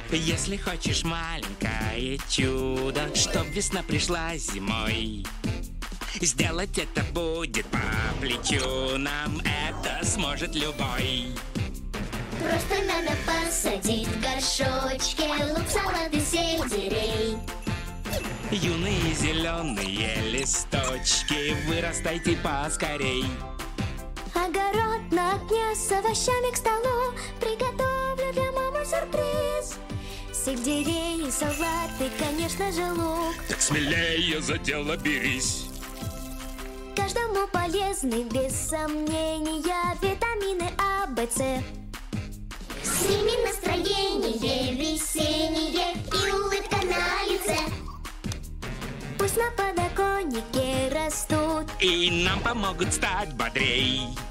Если хочешь маленькое чудо, чтоб весна пришла зимой, сделать это будет по плечу нам, это сможет любой. Просто надо посадить в горшочке лук, салат и сельдерей. Юные зеленые листочки, вырастайте поскорей. Огород на окне с овощами к столу, приготовлю для мамы сюрприз. Сельдерей, салат и, конечно же, лук. Так смелее за дело берись. Каждому полезны, без сомнения, витамины А, В, С. С ними настроение весеннее и улыбка на лице. Пусть на подоконнике растут И нам помогут стать бодрей.